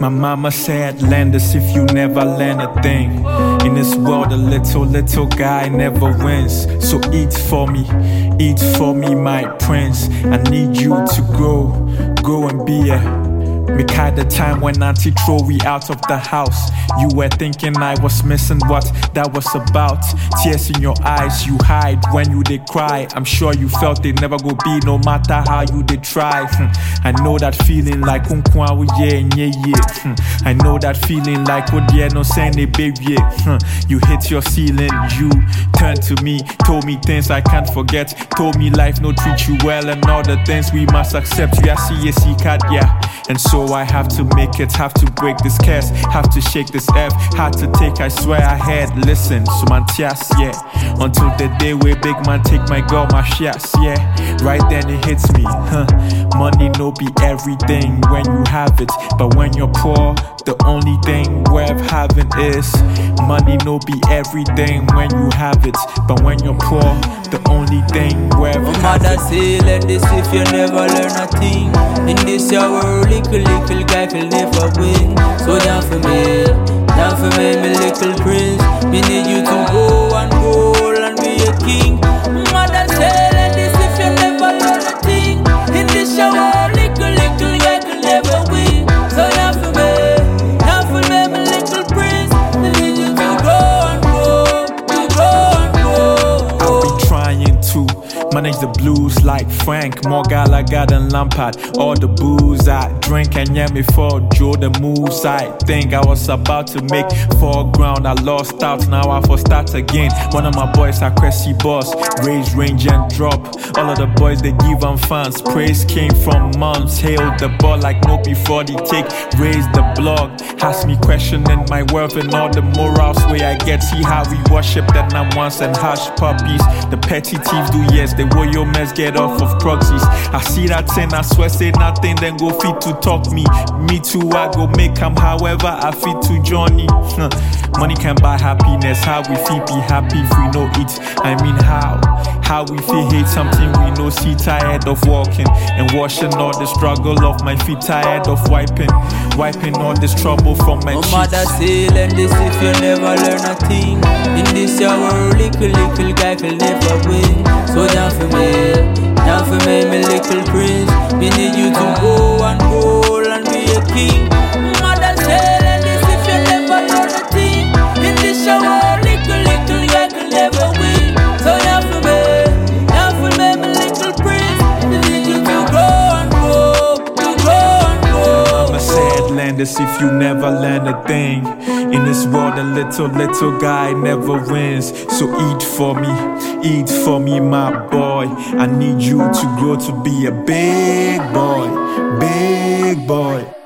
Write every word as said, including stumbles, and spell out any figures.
My mama said, learn this if you never learn a thing. In this world, a little, little guy never wins. So eat for me, eat for me, my prince. I need you to grow, grow and be a me kind the time when auntie throw we out of the house. You were thinking I was missing what that was about. Tears in your eyes, you hide when you did cry. I'm sure you felt they never go be no matter how you did try. I know that feeling like unkwa yeah yeah yeah. I know that feeling like oh yeah no saying they baby. You hit your ceiling, you turned to me, told me things I can't forget. Told me life no treat you well and all the things we must accept. You are see a card, yeah. And so I have to make it, have to break this curse, have to shake this F, had to take, I swear I had, listen, so man tias, yeah. Until the day where big man take my girl, my shots, yeah. Right then it hits me, huh. Money no be everything when you have it, but when you're poor, the only thing worth having is money no be everything when you have it, but when you're poor, the only thing worth having. My mother say, learn this if you never learn a thing. In this your world, little, little guy can never win. So down for me, down for me, my little prince. Me need you to go and roll and be a king. Mother say, learn this if you never learn a thing. In this your world, little, little guy can never win. So down for me, down for me, my little prince. Me need you to go and go, to go and go. I'll be trying to manage the blues like Frank, more Gallagher than Lampard. All the booze I drink and yeah me for Joe the moves I think I was about to make foreground. I lost out, now I for start again. One of my boys are Cressy Boss, raise, range and drop. All of the boys they give them fans. Praise came from moms, hail the ball like no before they take. Raise the blog, has me questioning my worth and all the morals way I get. See how we worship that I'm once and hush puppies. The petty thieves do yes, they will your mess get off of proxies. I see that thing, I swear say nothing, then go fit to talk me. Me too, I go make them however I fit to Johnny. Money can buy happiness, how we feel be happy if we know it. I mean how, how we feel hate something we know see. Tired of walking and washing all the struggle of my feet. Tired of wiping, wiping all this trouble from my cheeks. My mother say learn this if you never learn a thing. In this your world, little, little guy can never win. So down for me, down for me, my little prince. Me need you to go and roll and be a king. Mother say learn this if you never learn a thing. In this your world, little, little guy can never win. So down for me, down for me, my little prince. Me need you to go and go, to go and go. Mama said, learn this if you never learn a thing. In this world, a little, little guy never wins. So eat for me, eat for me, my boy. I need you to grow to be a big boy, big boy.